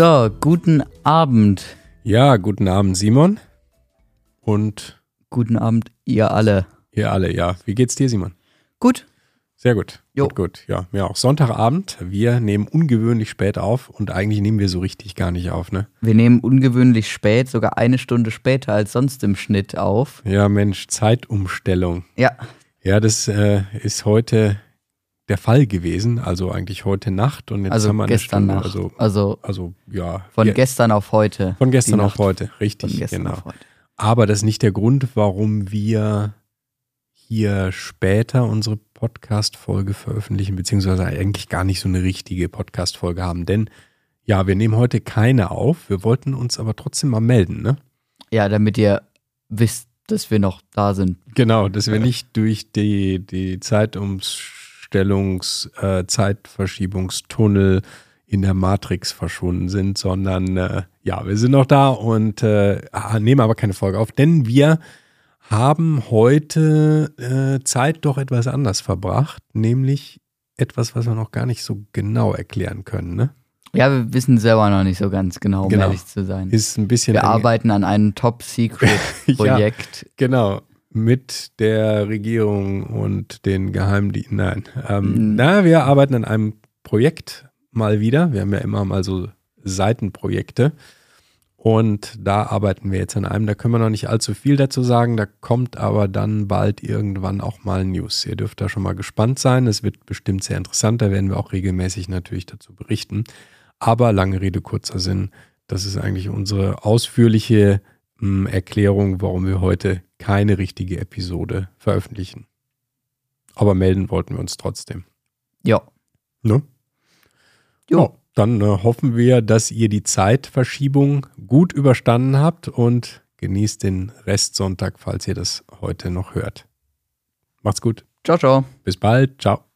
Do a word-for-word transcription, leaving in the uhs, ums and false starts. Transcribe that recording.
So, guten Abend. Ja, guten Abend, Simon. Und Guten Abend, ihr alle. ihr alle, ja. Wie geht's dir, Simon? Gut. Sehr gut. Jo. Gut, gut. Ja, mir auch. Sonntagabend. Wir nehmen ungewöhnlich spät auf und eigentlich nehmen wir so richtig gar nicht auf, ne? Wir nehmen ungewöhnlich spät, sogar eine Stunde später als sonst im Schnitt auf. Ja, Mensch, Zeitumstellung. Ja. Ja, das äh, ist heute der Fall gewesen. Also eigentlich heute Nacht und jetzt Also haben wir eine gestern Stunde. Nacht. Also, Also also ja. von wir, gestern auf heute. Von gestern Die auf Nacht heute, Von richtig, gestern genau. auf heute. Aber das ist nicht der Grund, warum wir hier später unsere Podcast-Folge veröffentlichen, beziehungsweise eigentlich gar nicht so eine richtige Podcast-Folge haben. Denn ja, wir nehmen heute keine auf. Wir wollten uns aber trotzdem mal melden, ne? Ja, damit ihr wisst, dass wir noch da sind. Genau, dass wir nicht durch die, die Zeitumstellungs-, äh, Zeitverschiebungstunnel in der Matrix verschwunden sind, sondern äh, ja, wir sind noch da und äh, nehmen aber keine Folge auf, denn wir haben heute äh, Zeit doch etwas anders verbracht, nämlich etwas, was wir noch gar nicht so genau erklären können, ne? Ja, wir wissen selber noch nicht so ganz genau, um Genau. ehrlich zu sein. Ist ein bisschen Wir eng- arbeiten an einem Top-Secret-Projekt. Genau, mit der Regierung und den Geheimdiensten. Nein, ähm, Mhm. na, wir arbeiten an einem Projekt mal wieder. Wir haben ja immer mal so Seitenprojekte und da arbeiten wir jetzt an einem. Da können wir noch nicht allzu viel dazu sagen. Da kommt aber dann bald irgendwann auch mal News. Ihr dürft da schon mal gespannt sein. Es wird bestimmt sehr interessant. Da werden wir auch regelmäßig natürlich dazu berichten. Aber lange Rede, kurzer Sinn. Das ist eigentlich unsere ausführliche mh, Erklärung, warum wir heute keine richtige Episode veröffentlichen. Aber melden wollten wir uns trotzdem. Ja. Ne? Jo. Ja, dann äh, hoffen wir, dass ihr die Zeitverschiebung gut überstanden habt und genießt den Restsonntag, falls ihr das heute noch hört. Macht's gut. Ciao, ciao. Bis bald. Ciao.